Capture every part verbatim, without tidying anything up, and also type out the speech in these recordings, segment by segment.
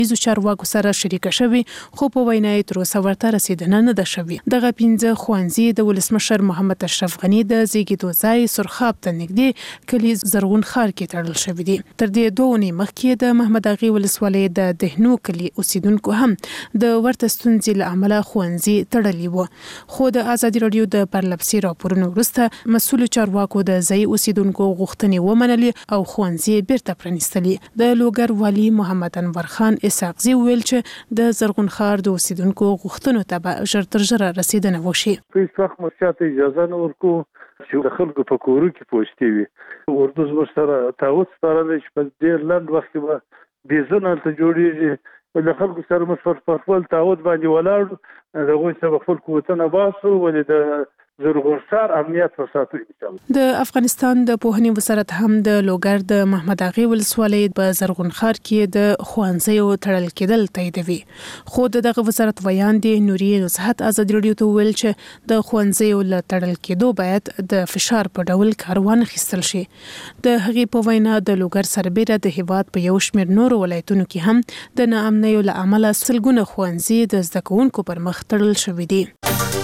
ایزو چارواکو سره شریکه شوې خو په وینا یې تر اوسه ورته رسیدنه نه ده شوې. دغه پنځه ښوونځي د ولسمشر محمد اشرف غني د زیږیدو ځای سرخاب ته نږدې کلي زرغون ښار کې تړل شوی دی. تر دې دوه اونۍ مخکې د محمد اغې ولسوالۍ د دهنو کلي اوسیدونکو هم د ورته ستونزې له امله ښوونځي تړلي وو. خو د ازادي راډیو د پرلپسې راپورونو وروسته مسؤلو چارواکو د ځای اوسیدونکو غوښتنې ومنلې او ښوونځي بیرته پرانیستلي. د لوګر والي محمد انور خان اسحاقزي ویل چې د زرغون ښار د اوسیدونکو غوښتنو ته به ژر تر ژره رسیدنه وشي. په هیڅ وخت موږ چاته اجازه نه ورکوو چې د خلکو په کورو کې پوښتې وي. اردو زموږ سره تعهد سپارلی چې په ډېر لنډ وخت کې به بېزونه هلته جوړېږي. د خلکو سره موږ په خپل تعهد باندې ولاړو، د هغوی سره خپل قوتونه باسو، ولې د زرغون ښار امنیت وساتو. د افغانستان د پوهنې وزارت هم د لوګر د محمد اغې ولسوالۍ په زرغون ښار کې د ښوونځیو تړل کېدل تاییدوي. خو دغه وزارت ویاندې نوري نصحت ازادي راډیو ته وویل چې د ښوونځیو له تړل کېدو باید د فشار په ډول کار وانخیستل شي. د هغې په وینا د لوګر سربېره د هیواد په یو شمېر نورو ولایتونو کې هم د ناامنیو له امله سلګونه ښوونځي د زده کوونکو پر مخ تړل شوي دي.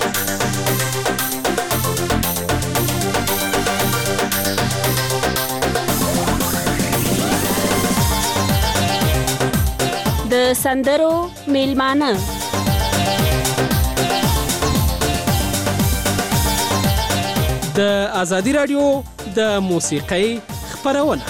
د سندرو میلمانه د ازادي راډیو د موسیقۍ خپرونه.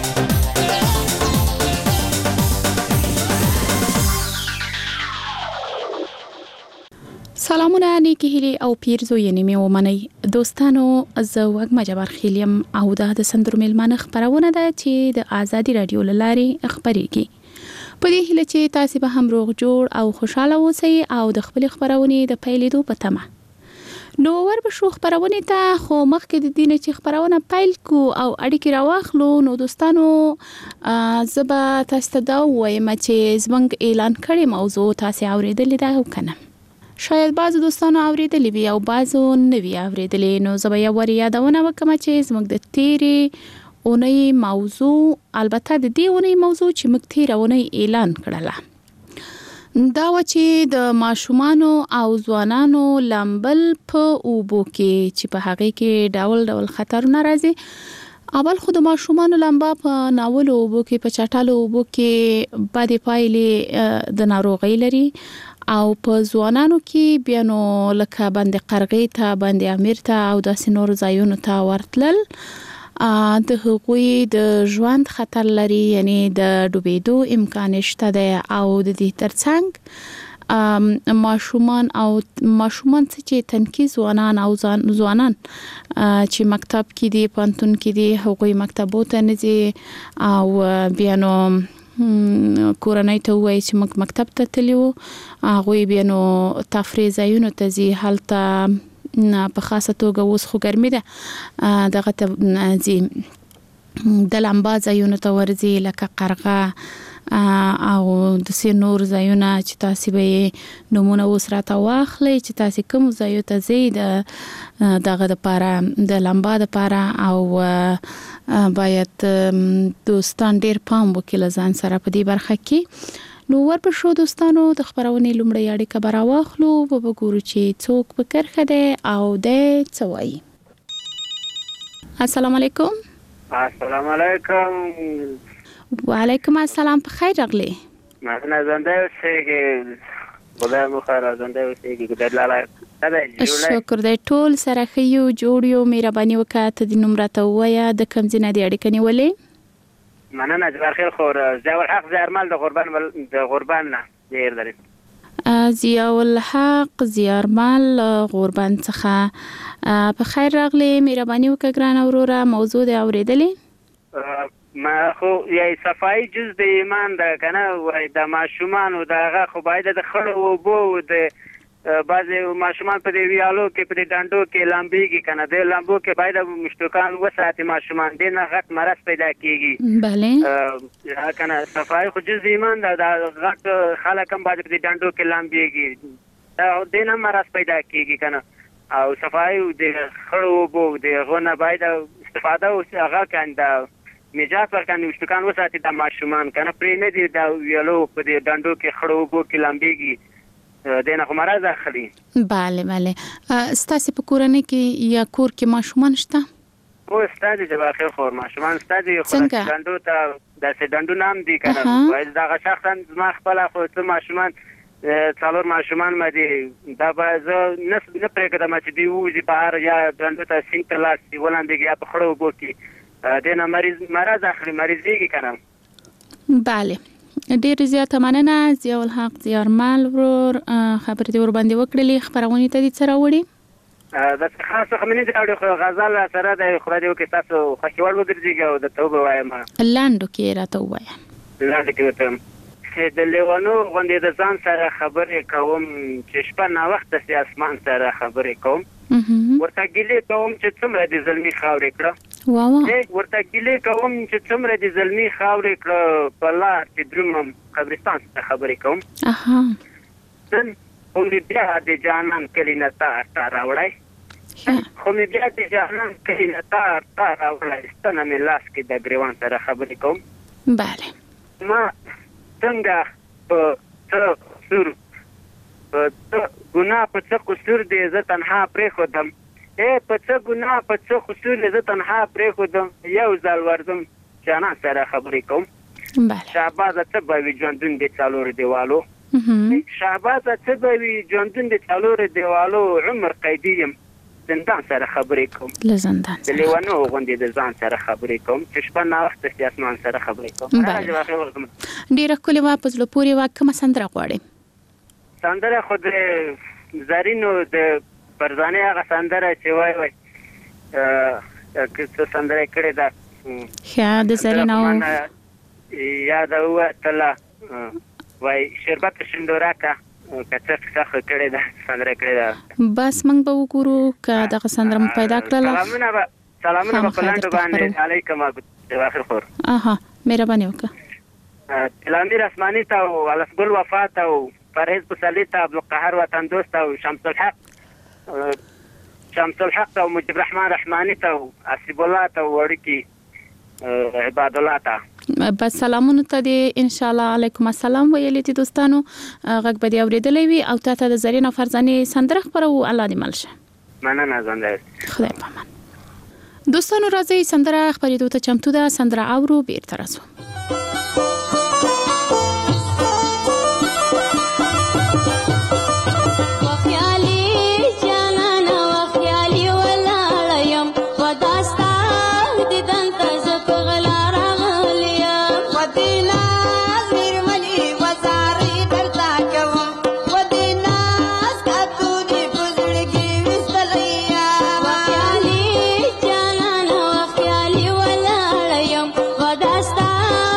سلامونه، نیکی هیلې او پیرزو یې نیمه ومنئ. دوستانو، زه وږمه جبار خیلیم او دا د سندرو میلمانه خپرونه ده چې د ازادي راډیو له لارې خپرېږي. په دې هیله چې تاسو به هم روغ جوړ او خوشاله اوسئ او د خپل خپرونې د پیلېدو په تمه. نو ور به شو خپرونې ته، خو مخکې د دې نه چې خپرونه پیل کو او اړیکې راواخلو، نو دوستانو زه به تاسو ته دا ووایم چې زموږ اعلان کړی موضوع تاسو اورېدلې ده او که نه. شاید بعضو دوستانو اورېدلې وي او بعضو نه وي اورېدلې. نو زه به یو ور یادونه وکړم چې زموږ د تیرې اونۍ موضوع، البته د دې اونۍ موضوع چې موږ تیره اونۍ اعلان کړله، دا و چې د ماشومانو او ځوانانو لامبل په اوبو کې چې په هغې کې ډول ډول خطرونه راځي. اول خو د ماشومانو لامبا په ناولو اوبو کې، په چټلو اوبو کې بدې پایلې د ناروغۍ لري، او په ځوانانو کې بیا نو لکه بند قرغې ته، بند امیر ته او داسې نورو ځایونو ته ورتلل د هغوی د ژوند خطر لري، یعنی د ډوبېدو امکان شته دی. او د دې ترڅنګ ماشومان او ماشومان چې تنکي ځوانان او ځوانان چې مکتب کې دي، پوهنتون کې دي، هغوی مکتبو ته نه ځي او بیا نو کورنۍ ته وایي چې موږ مکتب ته تللي وو، هغوی بیا نو تفریح ځایونو ته ځي. هلته په خاصه توګه اوس خو ګرمي ده، دغه ته ځي، د لامبا ځایونو ته ورځي، لکه قرغه او داسې نور ځایونه چې تاسو به یې نومونه اوس راته واخلئ چې تاسو کوم ځایو ته ځئ د دغه دپاره، د لامبا دپاره. او باید دوستان ډېر پام وکړي له ځان سره په دې برخه کې. نو ور به شو دوستانو، د خپرونې لومړی اړیکه به راواخلو، به وګورو چې څوک په کرښه دی او دی څه وایي. السلام علیکم. السلام علیکم. وعلیکم السلام. په خیر راغلی. مانه زنده اوسېږي، خدای مو خیر زنده اوسېږي. ګډ لاله شکر دی، ټول سره ښه یو، جوړ یو. مهرباني وکړه ته دې نوم راته ووایه، د کوم ځای نه دې اړیکه نیولې؟ مننه جبار خیر. خو ضیاء الحق زیارمل د غربان د غربان نه ډېر لري. ضیاء الحق زیارمل غربان څخه په خیر راغلی. مهرباني وکړه ګرانه وروره، موضوع دې اورېدلې؟ ما خو یی صفایي جز د ایمان ده که نه، وایي د ماشومانو د هغه خو باید د خړو اوبو د بعضې ماشومان په دې ویالو کې، په دې ډنډو کې لامبېږي که نه، د لامبو کې باید مشتوکان وساتي ماشومان، دې نه غټ مرض پیدا کېږي. بله که نه، صفایي خو جز ایمان ده، دا غټ خلک هم باید په دې ډنډو کې لامبېږي، دې نه مرض پیدا کېږي که نه. او صفایي د خړو اوبو د هغو نه باید استفاده وشي، هغه کنده میجاز ورکان وشتکان وساتي د ماشومان کنه پرې نه دي دا ویلو په دې ډنډو کې خړو بو کې لامبيږي دینه خو مرز اخلي. bale bale ستاسو په کورنۍ کې یا کور کې ماشومان شته؟ او ستاسو د واخر خور ماشومان ستاسو خو ډنډو ته د ډنډو نام دي کنه وای دا شخصا ما خپل خو ته ماشومان څلور ماشومان مې دا به زه نه نه پرېږدم چې دی وځي بهر یا ډنډو ته سینګ ته لاس دی ولاندې یا په خړو بو کې دینه مریض مرز اخلي مریضيږي کنه. bale ډیر زیاته مننه ضیاء الحق زیارمل ورور خبرې دې ور باندې وکړلې خبرونه ته دې سره وړي دا خاصه خمینه دی او غزل سره د خدای دې وکي تاسو خوشوال وګرځيږي او د توبه وایم لاندو کې راته وایم لاندو کې وته د لیوانو غونډې د ځان سره خبرې کوم چې شپه نا وخت د اسمان سره خبرې کوم ورته ګلې کوم چې څومره د زلمی خاورې کړه واو ورته ګلې کوم چې څومره د زلمی خاورې کړه په لار چې دروم قبرستان سره خبرې کوم اها نن خو مې بیا د جانان کلی نه تا تا راوړی خو مې بیا د جانان کلی نه تا تا راوړی ستنه مې لاس کې د ګریوان سره خبرې کوم. bale ما څنګه په څه سر په څه ګناه په څه قصور دی زه تنها پرې خودم اے په څه ګناه په څه قصور دی زه تنها پرې خودم یو ځل ورځم جانان سره خبرې کوم. bale شهباز څه به وي ژوندون د څلور دیوالو شهباز څه به وي ژوندون د څلور دیوالو عمر قیدی یم زندان سره خبرې کوم لزندان د لیوانو غونډې د ځان سره خبرې کوم چې شپه نا وخت د اسمان سره خبرې کوم. ډیره کلی واپس لو پوری واکه سندره غواړي سندره خو د زرینو د پرځانه هغه سندره چې وای وای ا که سندره کړې ده ښه د زرینو یا دا وته وای شربت شندوراکا کڅه څخه کړی دا سندره کړی دا بس موږ به وګورو که دا سندره پیدا کړل. سلامونه به سلامونه په لاندې باندې علیکم ابو اخر خور اها مهرباني وکړه. تلامیر اسماني ته او الاسګل وفات او پرهیز بوسلی ته عبدالقهر وطن دوست او شمس الحق شمس الحق او مجيب الرحمن رحماني ته او اسیب الله ته وړکی عباد الله ته بس سلامونه ته دي ان شاء الله علیکم السلام ویلې دي دوستانو غږ به دی اوریدلې وي او تاسو د زرینه فرزانه سندره خبرو الله دې ملشه مننه زنده خدای پامان. دوستانو راځي سندره خبرې ته چمتو ده سندره اورو بیرته راځو. Stop.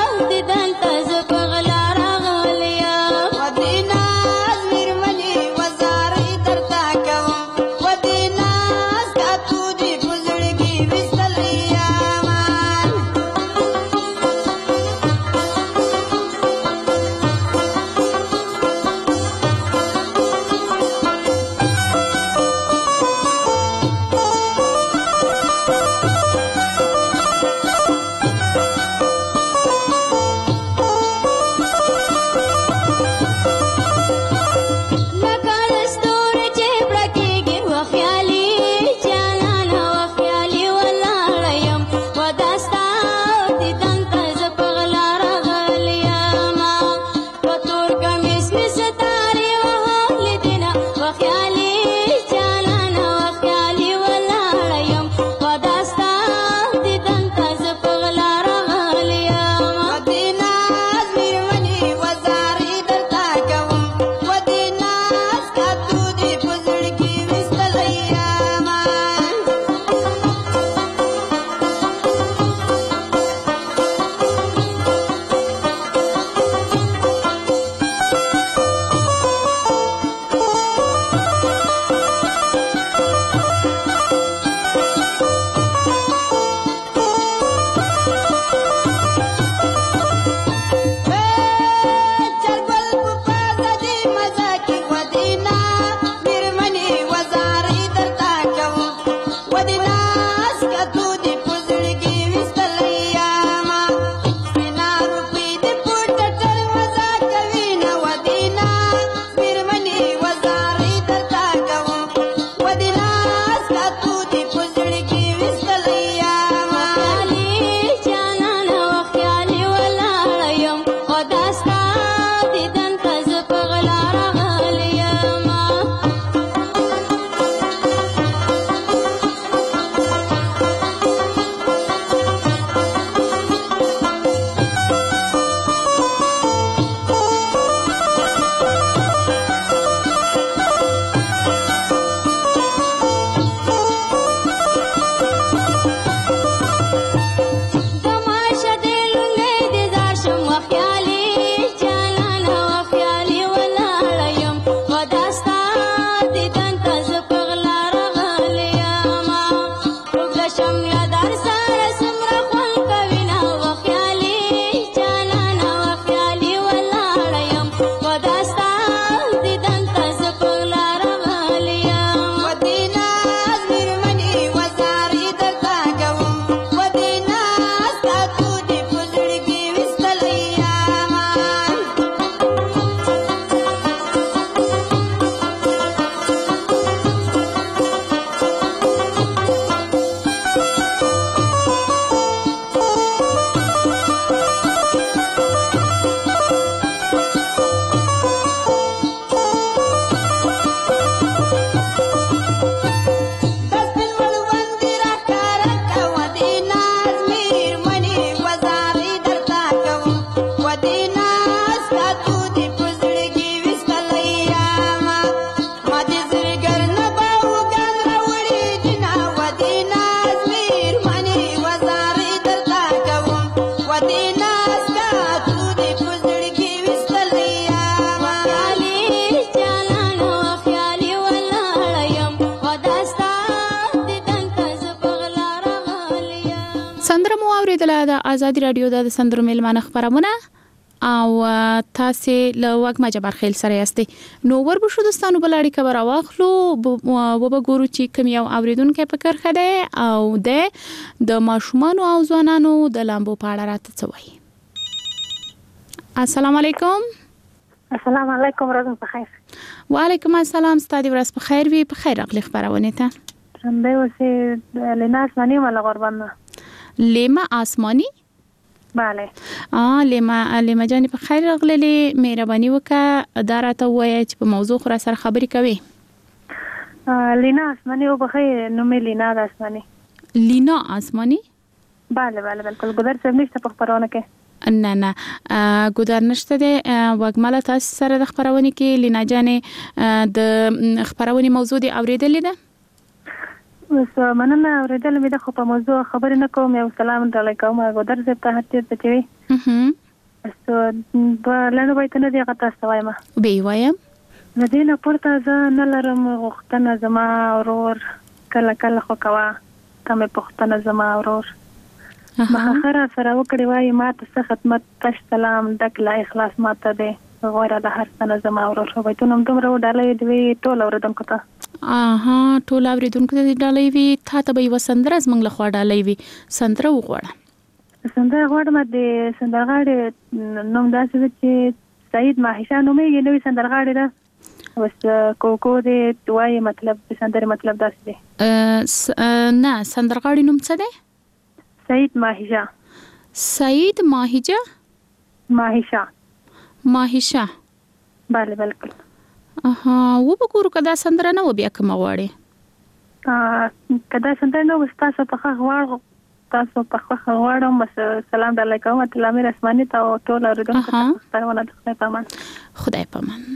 اوریدله د آزادي رادیو د سندرو میلمانه خبرونه او تاسو له وګما جبر خیل سره یاستئ. نو وربو شو دوستانو بل اړیکه به راواخلو و به ګورو چې کوم یو اوریدونکو په کرخه ده او د ماشومان او ځوانانو د لامبو په اړه راته څه وایي. السلام علیکم. السلام علیکم، ورځ په خیر. وعلیکم السلام، ستاسو ورځ په خیر وي. په خیر راغلی خبرونه ته. څنګه اوسې لینا آسمانی ولا قربان؟ لیما آسمانی؟ بله. آ لیما لیما جان په خیر راغلی. مهرباني وکړه دا راته وایي چې په موضوع خو را سره خبرې کوي. لینا آسمانی او په خیر نو مې لینا آسمانی. لینا آسمانی؟ بله بله بالکل. ګودر څه نشته په خبرونه کې؟ نه نه ګودر نشته ده. وګماله تاسو سره د خبرونه کې لینا جانې د خبرونه موضوع دی اوریدلې ده؟ وس مننه اوریدل مې د خو په موضوع خبرې نه کوم. یو سلام علیکم ګودر زه ته هټې ته چوي. اها سو بلنه وایته نه دی غته سوایم. به وایم مدینه پورته ځه نه لرم غختنه زما اورور کله کله خو کوا تمه پختنه زما اورور. مخخره سره وکړی وای ما ته خدمت تش سلام دکلا اخلاص ماته ده غوړه د هر څه زما اورور شو وای ته نوم دومره ډالې دی ټول اوردونکو ته. اها ټول اوریدونکو ته ډالۍ وی تا ته به وسندره زمنګ له خوا ډالۍ وی سندره وغوړه. سندره غوړم د سندرغاړي نوم داسې چې سعید ماهیشا نومې یې نوې سندرغاړي ده. وس کوکو دې دوی مطلب د سندره مطلب داسې دی. نه سندرغاړي نوم څه دی؟ سعید ماهیشا. سعید ماهیجا؟ ماهیشا. ماهیشا. بله بالکل. اها و به ګورو کدا سندره نه و بیا کوم غواړي. ا کدا سندره نو تاسو په خغه غواړم تاسو په خغه غواړم بس سلام علیکم ته لامیر اسماني ته ټول اوریدونکو ته ستاسو خدای پامان. خدای پامان.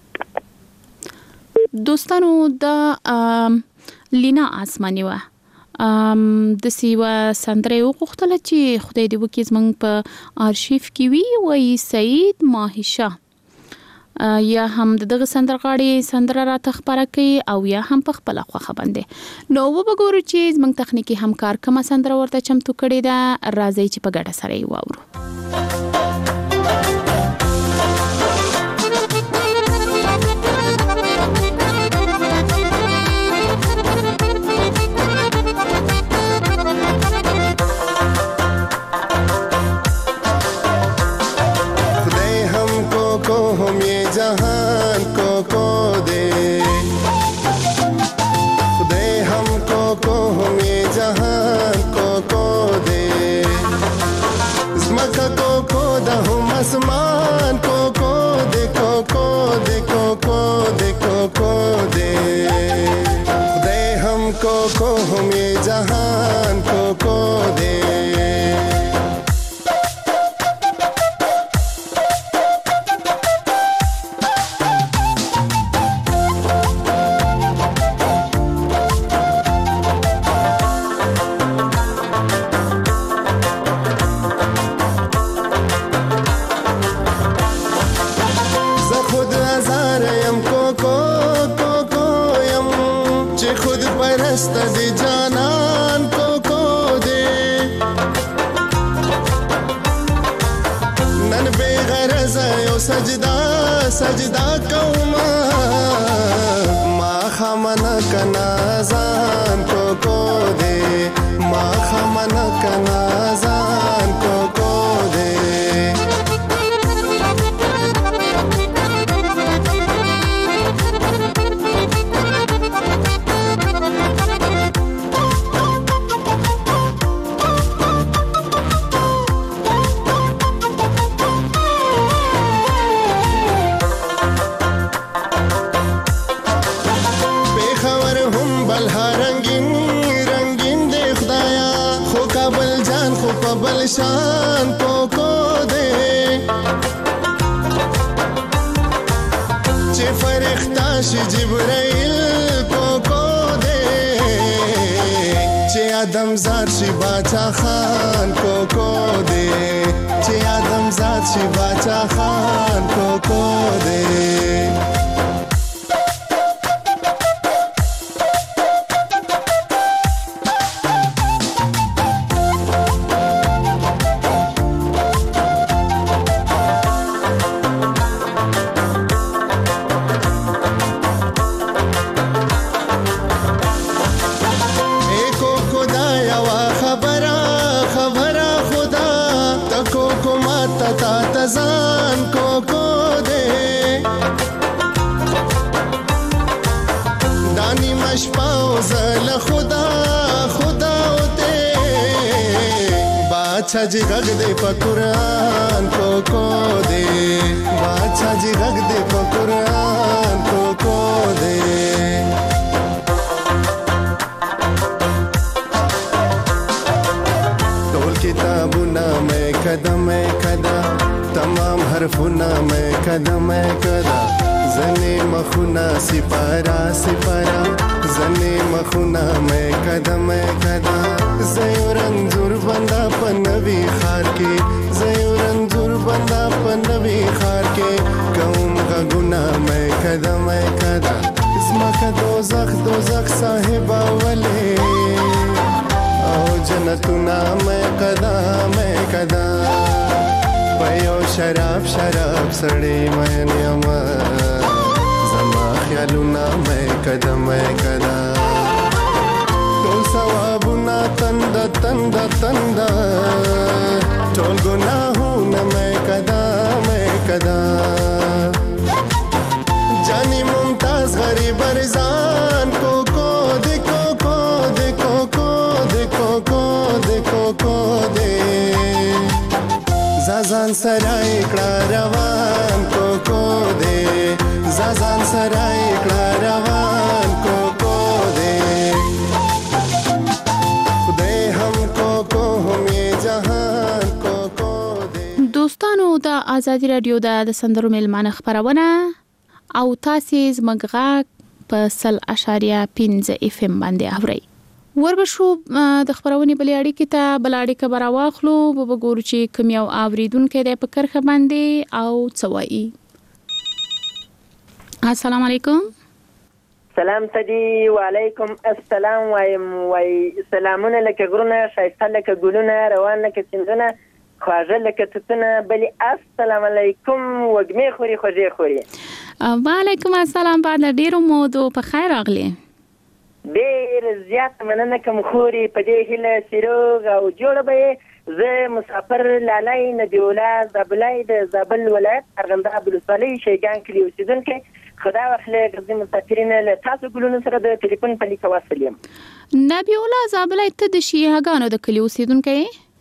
دوستانو د لینا آسمانی و ام د سیوا سندره وغوښتله چې خدای دې وکړي زمونږ په آرشیف کې وي. وایي سعید ماهیشا یا هم دغه سندرغاړي سندره را تخبره کوي او یا هم په خپل خوخه باندې. نو وګورو چې زمونږ تخنیکی همکار کومه سندره ورته چمتو کړي ده. راځي چې په ګډه سره یې واورو. जहान को को दे खुदे हमको को हम ये जहान को को दे इसमका को को दहुम आसमान को को देखो को देखो को देखो को दे खुदे हमको को हम ये जहान को को दे सजदा सजदा कौमा मा खमना कनाजान को को दे मा खमना कनाजान को को दे शान को को दे चे फरिश्ता श जिब्राइल को को दे चे आदम ज़ात श बादशाह खान को को दे चे आदम ज़ात श बादशाह खान को को दे बादशाह जी रख दे प कुरान को को दे बादशाह जी रख दे प कुरान को को दे टोल किताबुना में कदम कदा तमाम हरफुना में कदम कदा जने मखुना सिपारा सिपारा जने मखुना में कदम कदा जयो रंजूर बंदा पनवी खार के जयो रंजूर बंदा पनवी खार के कौम का गुना में कदम कदा इसमा का दोजख दोजख साहिबा वले ओ जन्नतुना में कदा में कदा पयो शराब शराब सड़े मैं नियमा जमा ख्यालुना मैं कदम कदा टोल सवाबुना तंद तंद तंद टोल गुनाहुना मैं कदा मैं कदा जानी मुमताज गरीब अरजान को को देखो को देखो को देखो को देखो को दे जाजान सराय कड़ा रवान को को दे जाजान सराय कड़ा रवान को को दे खुदे हमको को हम ये जहान को को दे دوستانو د آزادی رادیو د سندرو میلمانه خبرونه او تاسو زموږ غږ په سل اشاریه پنځه اف ام باندې اورئ. وربشو د خبرونې بلې اړیکې ته بل اړیکه براواخلو به وګورو چې کوم یو اوریدونکو د په کرخه باندې او څوایي. السلام علیکم. سلام تدی وعلیکم السلام وایم وای سلامونه لکه غرونه شایسته لکه ګلونه روان لکه سیندونه خواږه لکه توتونه بلی السلام علیکم وګمې خوري خوږې خوري. وعلیکم السلام بعد ډیرو مودو په خیر راغلی. ډیر زیات مننه کوم خوري په دې هله سیروغ او جوړ به زه مسافر لالای نبی الله زابلای د زابل ولایت ارغنداب ولسوالۍ شیګان کلی اوسیدونکو خدا واخلې غزي مسافرین له تاسو ګلونو سره د ټلیفون په لیک واسل یم. نبی الله زابلای ته د شیګانو د کلی اوسیدونکو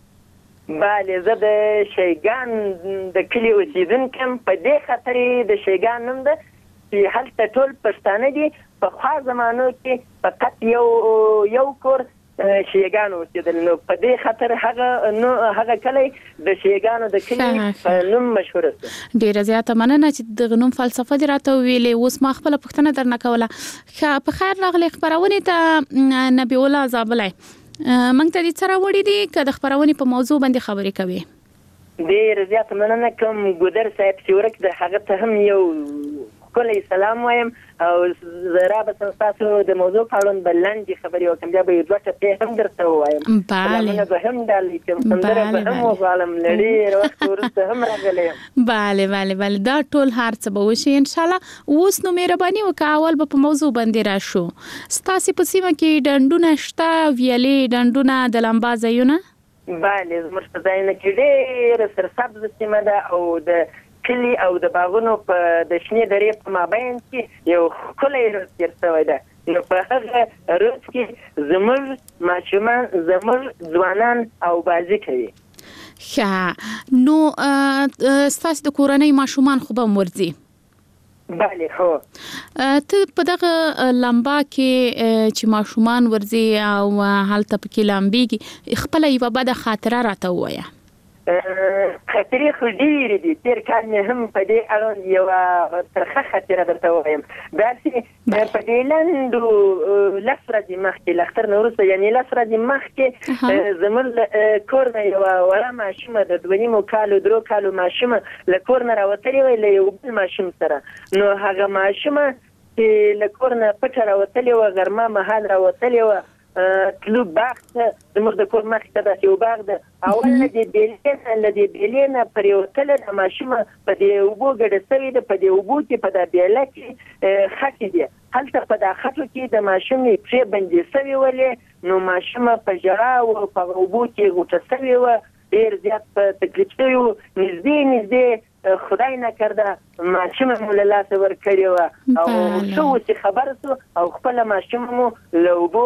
بله زه د شیګان د کلی اوسیدونکو په دې خاطر د شیګان نوم ده چې هلته ټول پښتانه دي په خوا زمانو کې فقط یو یو کور شیګانو اوسېدل نو په دې خاطر هغه نو هغه کلی د شیګانو د کلی په نوم مشهور دی. ډیره زیاته مننه چې د غنوم فلسفه دې راته ویلې. اوس ما خپل پښتنه درنه کوله. په خیر راغلی خبرونه ته نبی الله زابلای مونږ ته دې سره وړي دي که د خبرونې په موضوع باندې خبرې کوي. ډیر زیاته مننه کوم ګودر صاحب سیورک د هغه ته هم یو کله سلام وایم او زرا به تاسو د موضوع په اړه بلندې خبرې وکم بیا به یو څه ته هم درته وایم. بله به هم دالې کوم سندره به هم وغواړم لړې وروسته ورسته هم راغلی. بله بله بله دا ټول هر څه به وشي ان شاء الله. اوس نو مهرباني وکړه اول به په موضوع باندې راشو. ستاسو په سیمه کې ډنډونه شته ویلې ډنډونه د لمبا ځایونه؟ بله زموږ په ځایونه کې ډېره سرسبزه سیمه ده او د کلی او د باغونو په د شنې درې په مابین کې یو ښکلی روز تېر شوی ده. نو په هغه روز کې زموږ ماشومان زموږ ځوانان او بازي کوي. ښه نو ستاسو د کورنۍ ماشومان خو به هم ورځي؟ بله خو ته په دغه لمبا کې چې ماشومان ورځي او هلته پکې لامبېږي خپله یوه بده خاطره راته ووایه. خاطرې خو ډېرې دي. تېر کال مې هم په دې اړوند یوه ترخه خاطره درته ووایم. داسې په دې لنډو لس ورځې مخکې له اختر نه وروسته یعنې لس ورځې مخکې زموږ له کور نه یوه وړه ماشومه د دوه نیمو کالو درو کالو ماشومه له کور نه راوتلې وه له یو بل ماشوم سره. نو هغه ماشومه چې له کور نه پټه راوتلې وه غرمه مهال راوتلې وه تلو باغ ته زموږ د کور مخې ته داسې یو باغ ده. اول له دې بیلې نه له دې بیلې نه پرېوتله د ماشومه په دې اوبو ګډه سوې ده. په دې اوبو کې په دا بیله کې خټې دي. هلته په دا خټو کې د ماشومې پښې بندې سوې ولې. نو ماشومه په ژړا وه په اوبو کې غوټه سوې وه. ډېر زیات په تکلیف شوي وو. نږدې نږدې خدای نکرده ماشومه مو له لاسه ورکړې وه او ښه و چې خبر شو او خپله ماشومه مو له اوبو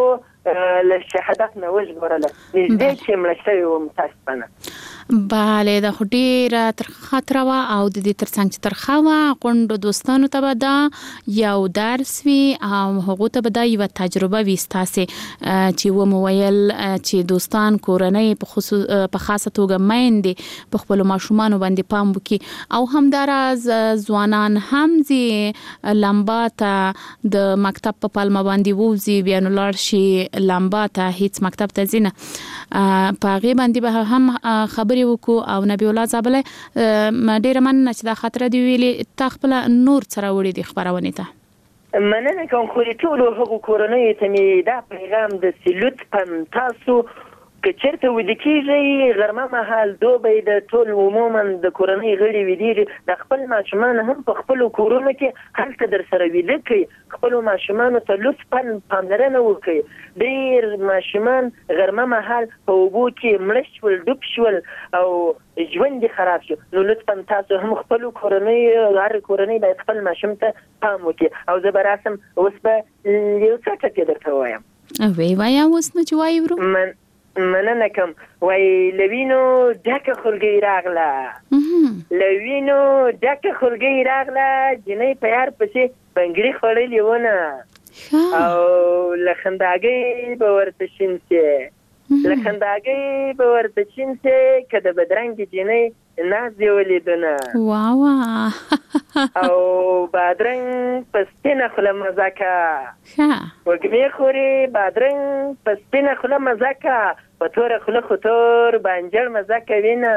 له شهادت نه وژغورله نږدې چې مړه شوې وم متاسفانه. بله دا خو ډیره ترخه خاطره وه او د دې ترڅنګ چې ترخه وه غونډو دوستانو ته به دا یو درس وي او هغو ته به دا یوه تجربه وي ستاسې چې ومو ویل چې دوستان کورنۍ په خصوص په خاصه توګه میندې په خپلو ماشومانو باندې پام وکړي او همداراز ځوانان هم ځي لمبا ته د مکتب په پلمه باندې ووځي بیا نو لاړ شي لمبا ته هیڅ مکتب ته ځي نه په هغې باندې به هم خبرې وکړو او نبی الله زابله ډیره مننه چې دا خاطره دی ویلې تا خپل نور سره وړي دي خبرونه ته مننه کوم خو ټول هغو کورنۍ ته مې دا پیغام د سلوت پم تاسو که چېرته ویده کېږئ غرمه مهال دوبی د ټول عموما د کورنۍ غړي ویدېږي د خپل ماشومان هم په خپلو کورونو کې هلته در سره ویده کړئ خپلو ماشومانو ته لطفا پاملرنه وکړئ ډېر ماشومان غرمه مهال په اوبو کې مړه شول ډوب شول او ژوند یې خراب شو نو لطفا تاسو هم خپلو کورنۍ هر کورنۍ باید خپل ماشوم ته پام وکړي او زه به راسم اوس به یو څه ټکې درته ووایم وی وایه اوس نو چې وایي ورو مننه کوم وای لوینو ډکه خلګي راغله لوینو ډکه خلګي راغله جنې په یار پسې بنګړي خړلې ونه او لخنداګي به ورته شینسه لخنداګي به ورته شینسه کده بدرنګ جنې ناز دی ولیدونه وا وا او بادرنګ پستینه خله مزاکا ها وګمې خوري بادرنګ پستینه خله مزاکا په تور خله خطور بانجر مزاکا وینا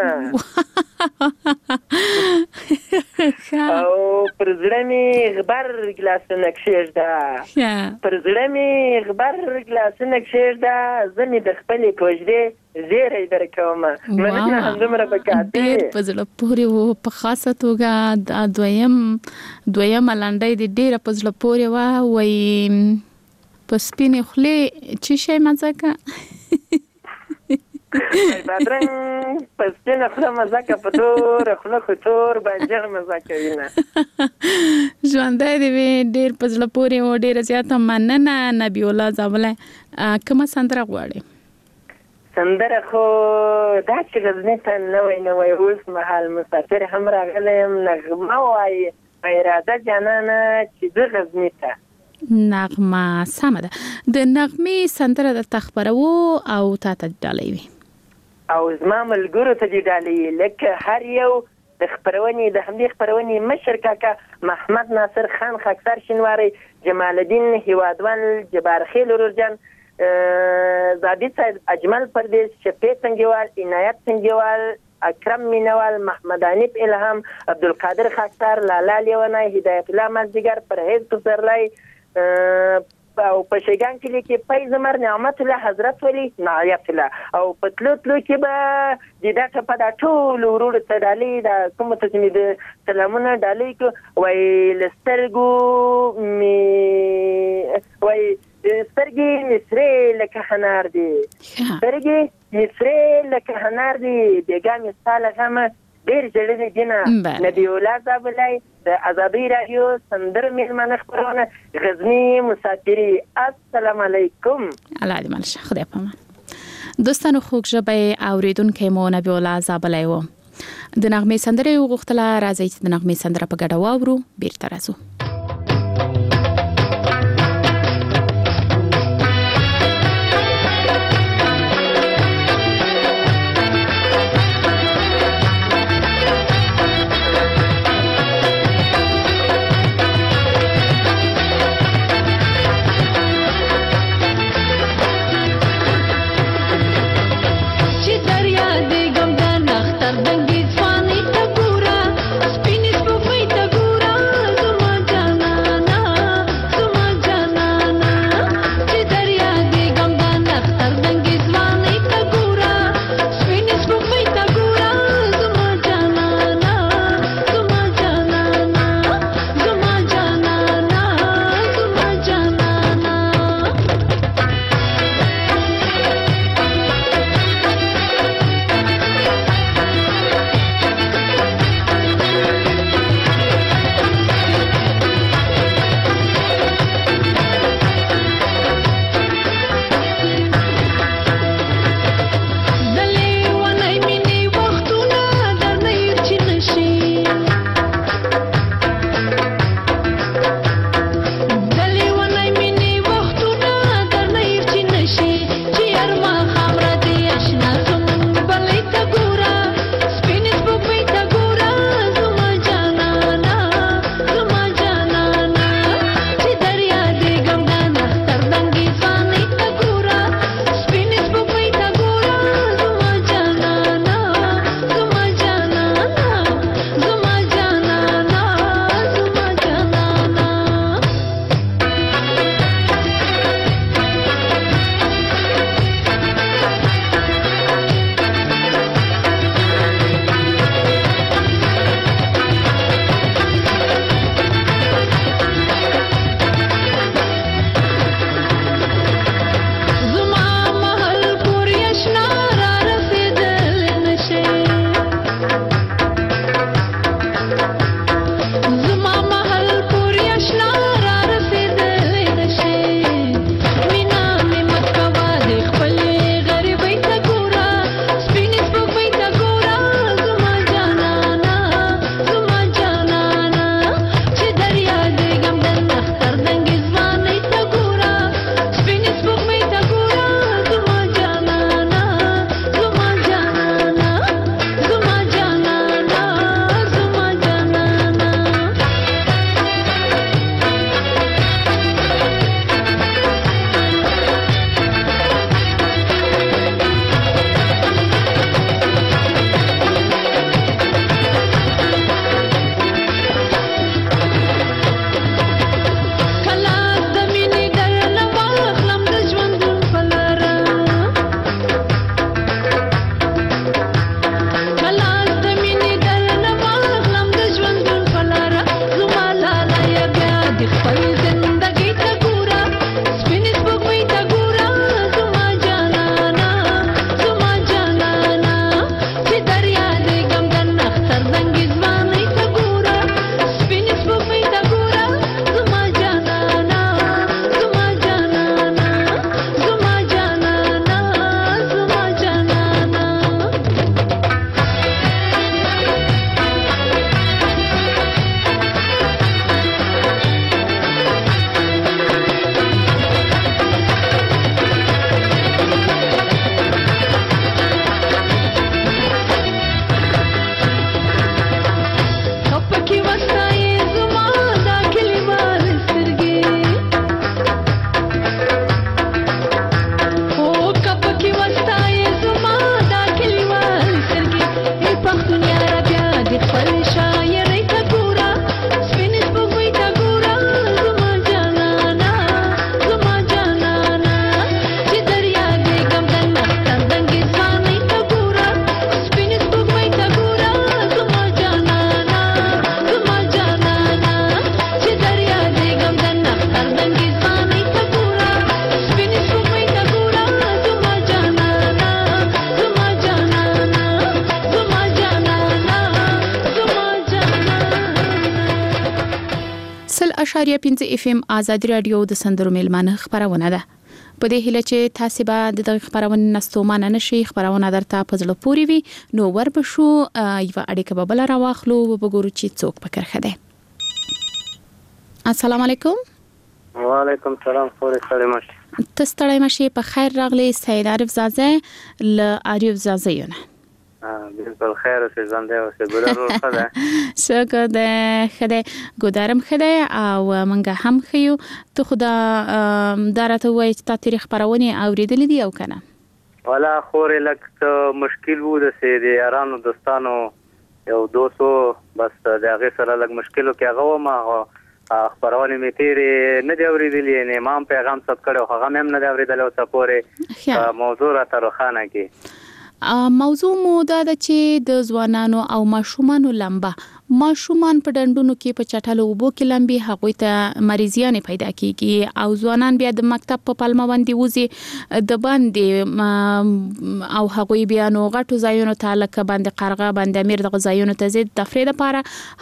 او پر زړه می غبر ګلاسونه کښېږده پر زړه می غبر ګلاسونه کښېږده زه مې د خپلې کوژدې زیری درکوم مننه همدومره پکار دی ډېر په زړه پورې و په خاصه توګه دا دویم دویمه لنډۍ د ډېره په زړه پورې وه وایي په سپینې خولې څه شی مزه بادرنګ په سپینه خوله مزه که په توره خوله خو تور بانجر مزه کوي نه ژوندی دې وي ډېر په زړه پورې و ډېره زیاته مننه نبی الله زابله کومه سندره غواړې سندره خو دا چې غزني ته نوی نوی اوس مهال مسافر هم راغلی یم نغمه وایي اراده جانانه چې زه غزني ته نغمه سمه ده د نغمې سندره درته خپروو او تا ته ډالۍ وي او زما ملګرو ته دې ډالۍ لکه هر یو د خپرونې د همدې خپرونې مشر کاکا محمد ناصر خان خاکسار شینواری جمال الدین هیوادوال جبار خیل ورورجان زابط صاحب اجمل پردیس شفیع سنگیوال عنایت سنگیوال اکرم مینوال محمد حنیف الهام عبدالقادر خاکسار لالا لیونای هدایت الله مازدیگر پرهیز پسرلای او په شیګان کې لیکي پای زمر نعمت الله حضرت ولی نعیت الله او په تلو تلو کې به د دا په دا ټول ورور ته ډالۍ دا کوم ته چې د سلامونه ډالۍ کو وای لسترګو می وای سترګې مصرې لکه هنار دي سترګې مصرې لکه هنار دي بیګا مثال هم ډېر جوړې دي نه نبی الله زابلای د آزادی رادیو سندر میلمانه خبرونه غزنی مسافری السلام علیکم الله دې مل شه خدای پامان دوستانو خوږ ژبه اوریدونکو مو نبی الله زابلای و د نغمې سندره وغوښتله راځي چې د نغمې سندره په ګډه واورو بیرته راځو Thank you. اشاریه پنځه اف ام آزادي رادیو د سندرو میلمانه خبرونه ده. په دې هیله چې تاسو به د دغه خبرونه نستومانه نشي، خبرونه درته په ځل پوري وي، نو ور به شو یو اړیکه به بل راواخلو او وګورو چې څوک پکې خده. السلام علیکم. وعلیکم السلام. خوري سلام ماشي. تستړی ماشي په خیر راغلی سید عارف زازه ل عارف زازه یونه. بالکل خیر اوسې زنده اوسې ګودارو خده. شکر ده خده ګودارم خده او منګه هم خيو ته خدا دارته وای چې تا تاریخ خبرونه اوریدلې دي او کنه. والا خوري لکه مشکل وو د سې یارانو دوستانو یو دوسو بس دغه سره لګ مشکلو کې هغه ما خبرونه می تیرې نه دی اوریدلې نه امام پیغام ثبت کړو هغه هم نه دی اوریدل او سپوره موضوع را ترخانه کې موضوع مو دا د چې د ځوانانو او ماشومانو لمبه ماشومان په ډندونو کې په چټلو وبو کې لمبي هغوی ته مریضیان پیدا کیږي او ځوانان بیا د مکتب په پلمه باندې وزي د باندې او هغوی بیا نو غټو ځایونو ته لکه باندې قرغه باندې امیر د ځایونو ته زید تفرید لپاره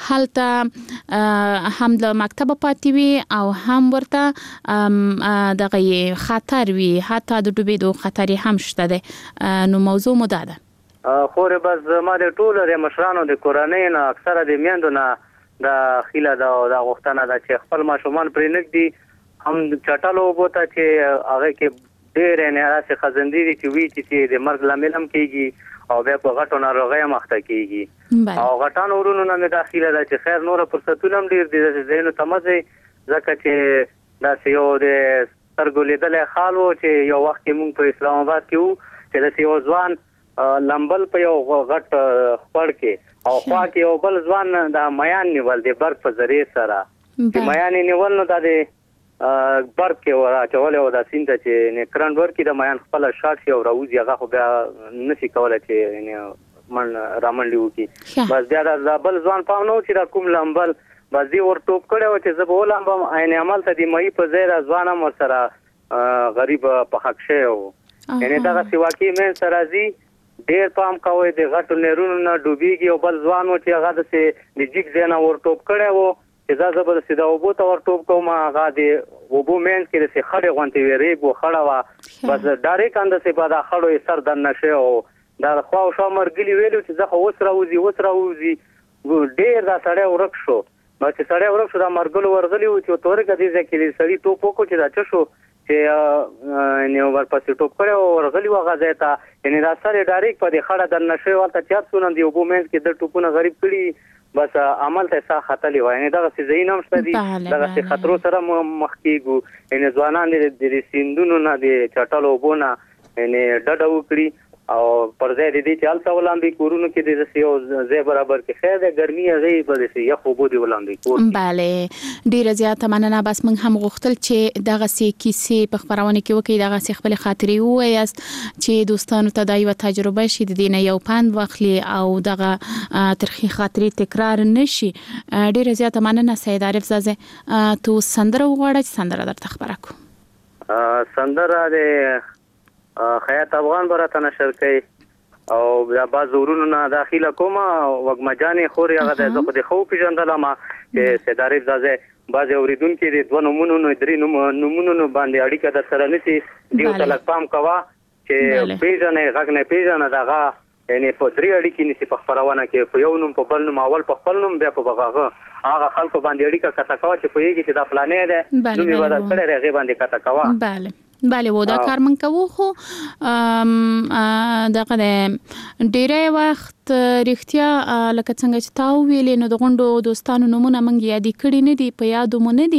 هلته هم د مکتب پاتې وي او هم ورته دغه خطر وي حتی د ډوبېدو خطر هم شته ده. نو موضوع مو دا ده خوري بس ما د ټولو د مشرانو د کورنۍ نه اکثره د میندو نه د خیله دا د غوښتنه ده چې خپل ماشومان پرې نګدي هم چټلو بوته چې هغه کې ډېر نه راسي خزندې دي چې وی چې د مرګ لامل هم کیږي او بیا په غټو ناروغۍ مخته کیږي او غټان ورونو نه داخله ده چې خیر نور فرصتونه هم ډېر دي زینو تمزه ځکه چې دا یو د ترګولیدل خالو چې یو وخت موږ په اسلام آباد کې وو چې د یو ځوان لمبل په یو غټ خپړ کې او خوا کې یو بل ځوان د میان نیول د برق په ذریعہ سره چې میان نیول نو د برق کې ورا چول او د سینته چې نه کرنټ ورکی د میان خپل شاټ یو راوځي هغه خو بیا نشي کولای چې نه من رامنډیو کی بس بیا د بل ځوان پاونو چې د کوم لمبل بس دی ور ټوپ کړو چې زه بولم بم عین عمل ته دی مې په زیره ځوانم ور سره غریب په حق شو یعنی دا سی واقعي مې سره زی ډیر پام کوي د غټو نهرونو نه ډوبېږي او بل ځوان و چې هغه د سي د جګ ځنا ور ټوپ کړي وو چې دا زبر سیدا وبو ته ور ټوپ کوم هغه د وبو مین کې د سي خړې غونټي وری بو خړه وا بس ډایرک اند سي په دا خړو سر د نشه او دا خو شو مرګلی ویلو چې زه خو وسره وزي وسره وزي ډیر دا سړی ورک شو نو چې سړی ورک شو دا مرګلو ورغلی و چې تورګه دې ځکه سړی ټوپ وکړو چې دا چ شو چې نو ورپسې ټوپ کړو ورغلی و غځه تا یعنی دا سره ډایرک په دې خړه د نشه ولته چات سونم دی وبو مین کې د ټوپونه غریب کړي بس عمل ته سا خطلې وای نه دا څه زینم شته دي دا څه خطر سره مخ کیږي ان ځوانان د سیندونو نه دي چټلو بونه یعنی ډډو کړی او پر ځای د دې چې هلته ولامبي کورونو کې د داسې یو ځای برابر کې خیر د ګرمي هغې به داسې یخ اوبو دې ولامبي کور. بله ډېره زیاته مننه. بس موږ هم غوښتل چې دغسې کیسې په خپرونه کې وکړئ، دغسې خپلې خاطرې ووایاست چې دوستانو ته دا یوه تجربه شي، د دې نه یو پند واخلي او دغه ترخې خاطرې تکرار نه شي. ډېره زیاته مننه سید عارف زازی. تو سندره وغواړه چې سندره درته خپره کړو. سندره د خیاط افغان براته نشر کوي او بیا بعض ورونو نه داخله کومه وګمه جانې خوري هغه د زه خو د خو پیژندلم چې سید عارف زازی بعض اوریدونکو د دوه نومونو نه درې نومونو باندې اړیکه در سره نشي دیو تلک پام کوا چې پیژنې غږ نه پیژنه دغه یعنی په درې اړیکې نشي په خبرونه کې په یو نوم په بل نوم اول په خپل نوم بیا په هغه هغه خلکو باندې اړیکه کته کوا چې په یوه کې د پلانې ده نو به دا سره هغه باندې کته کوا. بله بله و دا کار من کوو خو دغه ډیری وخت رښتیا لکه څنګه چې تا ویلې نو د غونډو دوستانو نومونه موږ یادې کړي نه دي، په یادو مو نه دي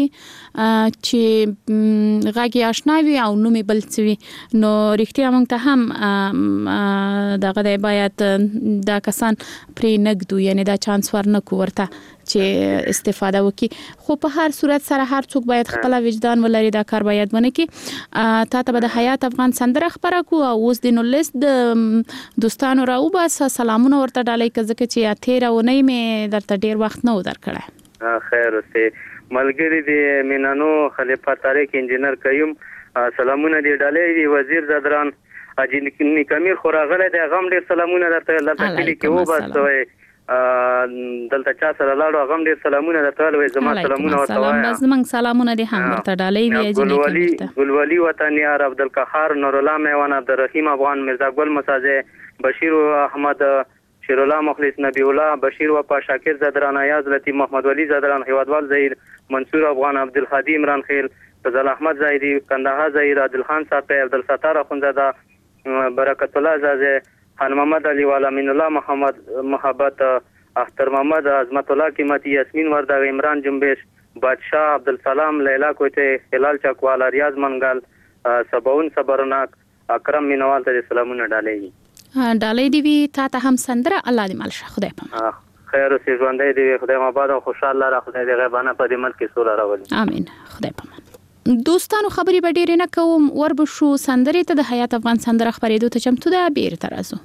چې غږ یې اشنا وي او نوم یې بل څه وي. نو رښتیا موږ ته هم دغه دی باید دا کسان پرې نه ږدو، یعنی دا چانس ورنکړو ورته چې استفاده وکړي. خو په هر صورت سره هر څوک باید خپل وجدان ولري، دا کار باید ونه کړي. تا ته به د حیات افغان سندره خپره کو او اوس د نو لیست د دوستانو را وباسه سلامونه ورته ډالۍ که ځکه چې تېره اونۍ مې درته ډېر وخت نه و درکړی. خیر اوسې ملګري د مینانو خلیفه طارق انجینر قیوم سلامونه دې ډالۍ دي. وزیر زدران اجي نیکمیر خو راغلی دی، هغه هم ډېر سلامونه درته دلته کلي کې وباسوئ. دلته چا سره لاړو هغه هم ډېر سلامونه درته وایي، زما سلامونه ورته وایه. بس زموږ سلامونه دې هم ورته ډالۍ وي. ګلولي ګلولي وطنیار عبدالقهار نورالله میوان عبدالرحیم افغان مرزا ګل مسازی بشیر احمد شیر الله مخلص نبی الله بشیر وفا شاکر زدران ایاز لطیف محمد ولی زدران هیوادوال زهیر منصور افغان عبدالهادی عمران خیل فضل احمد زاهدی کندهار زهیر عادلخان صاحب عبدالستار اخونزاده برکت الله زازی خان محمد علی والا امین الله محمد محبت اختر محمد عظمت الله قیمتی یاسمین ورداغ عمران جنبش بادشاہ عبدالسلام لیلا کوته هلال چکوالا ریاض منګل سباون صبرناک اکرم مینوال ته سلامونه ډالۍ ډالۍ دی وی تا ته هم سندره الله دې مال شه خدای په خیر اوسې ژوندۍ دی خدای مبارک او خوشاله را خدای دې غیبانه په دې ملک کې سوله راولي. امين خدای په امان. دوستانو خبرې به ډېرې نه کوم، وربشو سندرې ته د حیات افغان سندره خپرېدو ته چمتو ده. بیرته راځو.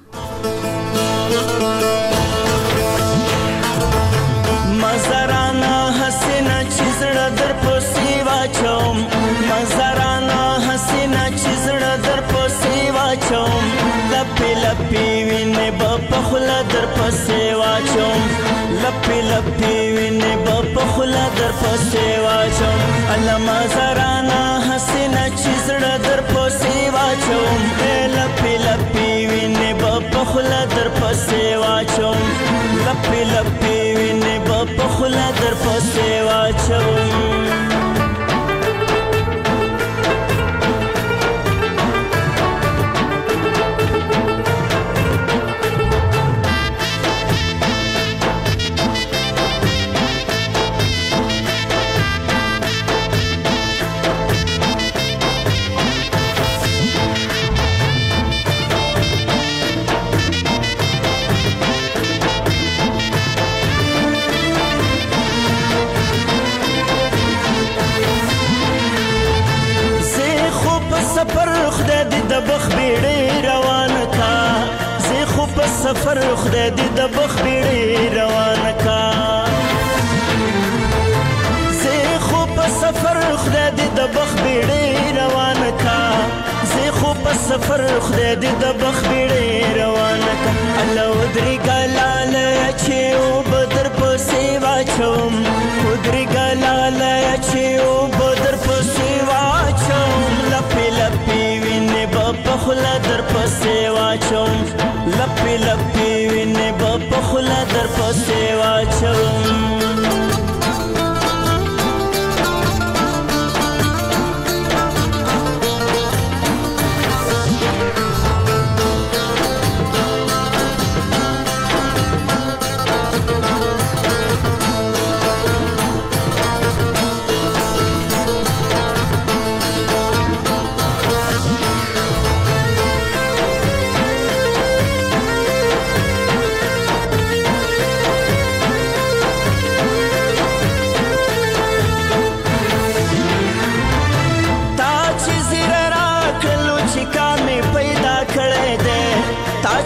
مزرانا حسینا چې زړه در پسې واچوم، مزرانا حسینا چې زړه در پسې واچوم، لپې لپې وینې به په خوله در پسې واچوم، لپې لپې وینې به په خوله در پسې واچوم. الله مزرانا حسینا چې زړه در پسې واچوم، لپې لپې وینې به په خوله در پسې واچوم، لپې لپې وینې به په خوله در پسې واچوم. سفر خدای دې د بخ بیړې روانه کا، زه خو په سفر خدای دې د بخ بیړې روانه کا، زه خو په سفر خدای دې د بخ بیړې روانه کا. الله ودرې ګلاله چې او بدر پسې واچوم، ودرې ګلاله چې او بدر پسې واچوم، لپې لپې وینې به په خوله در پسې واچوم، لپې لپې وینې به په خوله در پسې واچوم.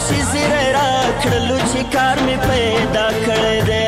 چې زیری را کړلو چې کار مې پیدا کړی دی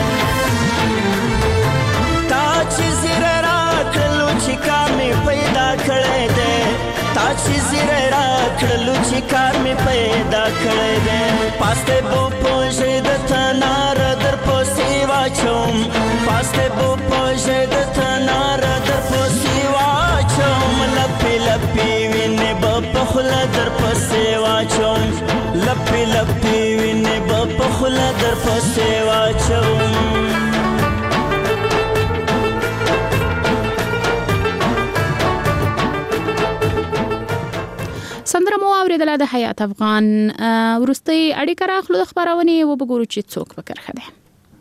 تا چې زیری را کړلو چې کار مې پیدا کړی دی تا چې زیری را کړلو چې کار مې پیدا کړی دی پاسته بو پوژې د تنار در پسې واچوم پاسته بو پوژې د تنار در پسې واچوم لپې لپې وینې به په خوله در پسې واچوم لپې لپې وینې به په خوله در پسې واچوم سندره مو اوریدله د حیات افغان وروستۍ اړیکه راخلو د خپرونې وبګورو چې څوک په کرښه دی.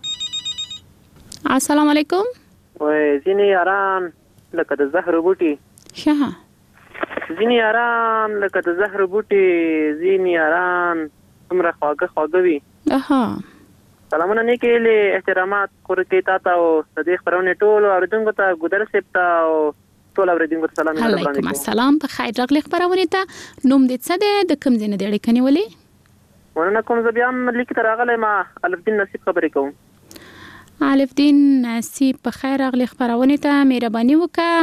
السلام علیکم. وای ځینې یاران لکه د زهر بوټي ښه ځینې یاران لکه د زهر بوټي ځینې یاران څومره خواږه خواږه وي. اها سلامونه نیکې له احترامات کورکې تا ته او د دې خپرونې ټولو اوریدونکو ته ګودر صاحب ته او ټول اوریدونکو ته سلام علیکم. علیکم السلام. په خیر راغلی خپرونې ته. نوم دې څه دی؟ د کوم ځای نه دې اړیکه نیولې؟ مننه کوم. زه بیا هم لیک ته راغلی ما الف دین نصیب خبرې کوم. الف دین نصیب په خیر راغلی خپرونې ته. مهرباني وکړه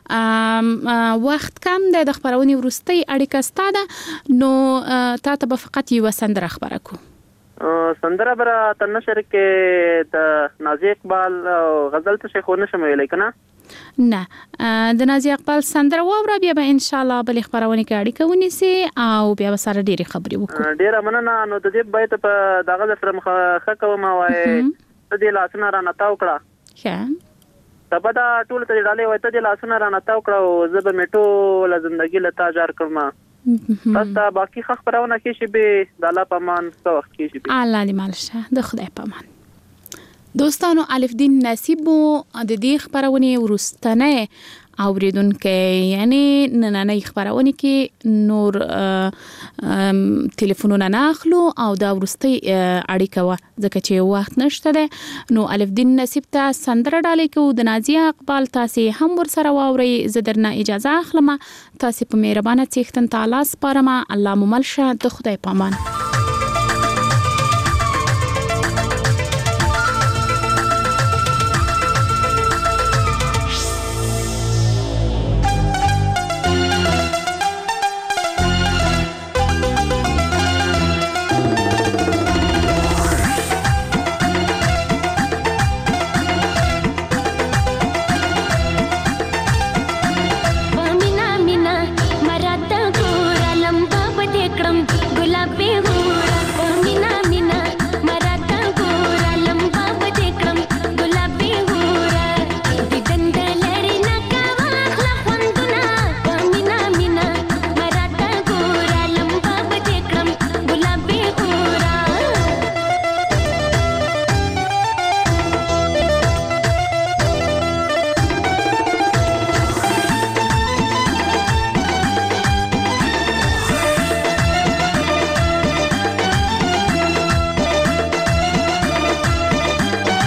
وخت کم دی د خپرونې وروستۍ اړیکه ستا ده نو تا ته به فقط یوه سندره خپره کړو. سندره به تر نشر کې د نازي اقبال غزل ته شیخ ونشم ویلی که نه؟ نه د نازي اقبال سندره واوره بیا به ان شاء الله بلې خپرونې کې اړیکه ونیسي او بیا به سره ډېرې خبرې وکړو. ډېره مننه. نو د دې بیت په دغه سره ښه کوم وایي ته دې لاسونه رانه تاو کړه ښه ته به دا ټول ته ډالۍ وایي ته دې لاسونه رانه تاو کړه او زه به مې ټوله زندګي له تا جار کړم. تاسو ته باقي ښه خپرونه کېږي به د الله په امان څه وخت کېږي به الله دې مال شه د خدای په امان. دوستانو الف دین نصیب مو د دې خپرونې وروستنی اوریدونکی یعنی نننۍ خپرونې کې نور ټلیفونونه نه اخلو او دا وروستۍ اړیکه وه ځکه چې وخت نشته دی نو الف دین نصیب ته سندره ډالۍ کوو د نازي اقبال. تاسې هم ورسره واورئ. زه درنه اجازه اخلم. تاسې په مهربانه څښتن تعالی سپارم. الله مو مل شه د خدای په امان.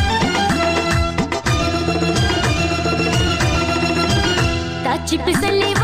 Chip is a